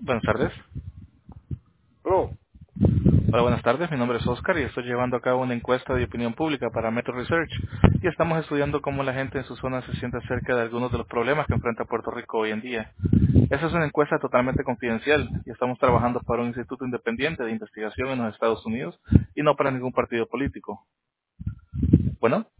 Buenas tardes. No, Hola, buenas tardes. Mi nombre es Oscar y estoy llevando a cabo una encuesta de opinión pública para Metro Research y estamos estudiando cómo la gente en su zona se siente acerca de algunos de los problemas que enfrenta Puerto Rico hoy en día. Esa es una encuesta totalmente confidencial y estamos trabajando para un instituto independiente de investigación en los Estados Unidos y no para ningún partido político. Bueno.